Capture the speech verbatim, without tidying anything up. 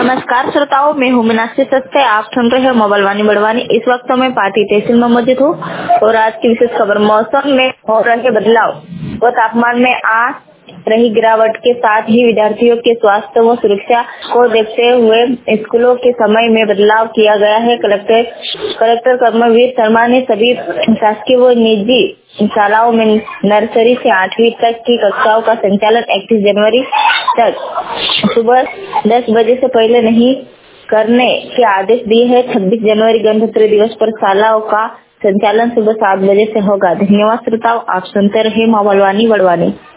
नमस्कार श्रोताओं, मैं हूँ मीनाक्षी सस्ते। आप सुन रहे हैं मोबाइल वाणी बड़वानी। इस वक्त मैं पार्टी तहसील में मौजूद हूँ और आज की विशेष खबर मौसम में हो रहे बदलाव व तापमान में आ रही गिरावट के साथ ही विद्यार्थियों के स्वास्थ्य व सुरक्षा को देखते हुए स्कूलों के समय में बदलाव किया गया है। कलेक्टर कलेक्टर कर्मवीर शर्मा ने सभी शासकीय व निजी शालाओं में नर्सरी से आठवीं तक की कक्षाओं का संचालन इकतीस जनवरी तक सुबह दस बजे से पहले नहीं करने के आदेश दिए हैं। छब्बीस जनवरी गणतंत्र दिवस पर शालाओं का संचालन सुबह सात बजे से होगा। धन्यवाद श्रोताओं, आप सुनते रहे मोबाइल वाणी बड़वानी।